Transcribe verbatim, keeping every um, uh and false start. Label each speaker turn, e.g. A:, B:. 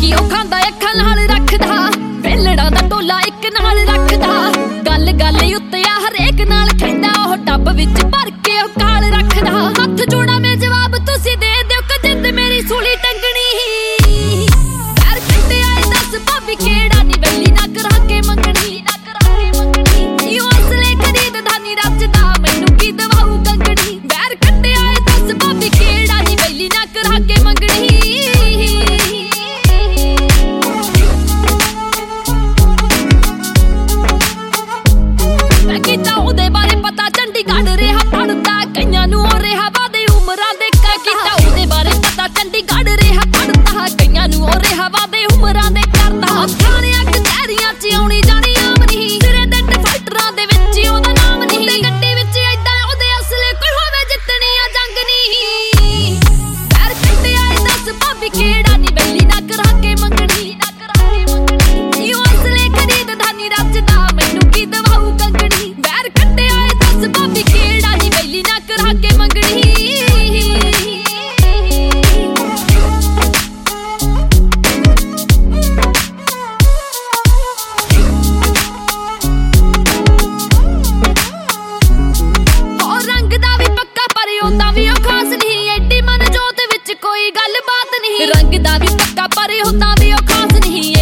A: ਨੀ ਉਹ ਖਾਂਦਾ ਅੱਖਾਂ ਨਾਲ ਰੱਖਦਾ, ਵੇਲੜਾਂ ਦਾ ਟੋਲਾ ਇੱਕ ਨਾਲ ਰੱਖਦਾ, ਗੱਲ ਗੱਲ ਉੱਤੇ ਆ ਹਰੇਕ ਨਾਲ ਕਹਿੰਦਾ, ਉਹ ਟੱਬ ਵਿੱਚ ਭਰ ਕੇ ਉਹ ਕਾਲ ਰੱਖਦਾ। ਹੱਥ ਜੋੜਾ ਮੈਂ ਜਵਾਬ ਤੁਸੀਂ ਦੇ ਦਿਓ ਕਿ ਜਿੰਦ ਮੇਰੀ ਸੂਲੀ ਟੰਗਣੀ। ਪੈਰ ਕੱਟੇ ਆਏ ਦੱਸ ਭਾਬੀ ਕਿਹੜਾ ਨੀ ਵੈਲੀ ਨਾ ਕਰਾ ਕੇ ਮੰਗਣੀ, ਨਾ ਕਰਾ ਕੇ ਮੰਗਣੀ। ਇਹ ਅਸਲੇ ਖਰੀਦਦਾ ਨੀ ਰੱਜਦਾ, ਮੈਨੂੰ ਕੀ ਦਵਾਊ ਕੰਗਣੀ। ਪੈਰ ਕੱਟੇ ਆਏ ਦੱਸ ਭਾਬੀ ਕਿਹੜਾ ਨੀ ਵੈਲੀ ਨਾ ਕਰਾ ਕੇ ਮੰਗਣੀ। ਕੀਤਾ ਉਹਦੇ ਬਾਰੇ ਪਤਾ ਚੰਡੀਗੜ੍ਹ ਰਿਹਾ ਪੜਦਾ, ਕਈਆਂ ਨੂੰ ਉਹ ਰਿਹਾ ਵਾਦੇ ਉਮਰਾਂ ਦੇ ਕਾ। ਕੀਤਾ ਉਹਦੇ ਬਾਰੇ ਪਤਾ ਚੰਡੀਗੜ੍ਹ ਰਿਹਾ ਪੜਦਾ, ਕਈਆਂ ਨੂੰ ਉਹ ਰਿਹਾ ਵਾਦੇ ਉਮਰਾਂ ਦੇ ਕਰਦਾ। ਥਾਣਿਆਂ ਕਚਹਿਰੀਆਂ ਚ ਆਉਣੀ ਜਾਣੀ ਆਮ ਨਹੀਂ, ਸਿਰੇ ਦੇ ਡਿਫਾਲਟਰਾਂ ਦੇ ਵਿੱਚ ਉਹਦਾ ਨਾਮ ਨਹੀਂ। ਉਹਦੇ ਗੱਡੀ ਵਿੱਚ ਏਦਾਂ ਉਹਦੇ ਅਸਲੇ ਕੋਈ ਹੋਵੇ ਜਿੱਤਣੀ ਆ ਜੰਗ ਨਹੀਂ। ਪੈਰ ਕੱਟੇ ਆਏ ਦੱਸ ਭਾਬੀ ਕਿਹੜਾ ਨੀ ਵੈਲੀ ਨਾ ਕਰਾ ਕੇ ਮੰਗਣੀ, ਨਾ ਕਰਾ ਕੇ ਮੰਗਣੀ। ਇਹ ਅਸਲੇ ਖਰੀਦਦਾ ਨੀ ਰੱਜਦਾ, ਮੈਨੂੰ ਕੀ ਦਵਾਊ ਕੰਗਣੀ। ਪੈਰ ਕੱਟੇ ਆਏ ਦੱਸ ਭਾਬੀ ਕਿਹੜਾ ਨੀ ਵੈਲੀ ਨਾ ਕਰਾ ਕੇ ਮੰਗਣੀ। ਉਹ ਰੰਗ ਦਾ ਵੀ ਪੱਕਾ ਪਰ ਉਹਦਾ ਵੀ ਉਹ ਖਾਸ ਨਹੀਂ, ਐਡੀ ਮਨ ਜੋਤ ਵਿੱਚ ਕੋਈ ਗੱਲ ਬਾਤ ਨਹੀਂ। ਰੰਗ ਦਾ ਵੀ ਪੱਕਾ ਪਰ ਉਹਦਾ ਵੀ ਉਹ ਖਾਸ ਨਹੀਂ,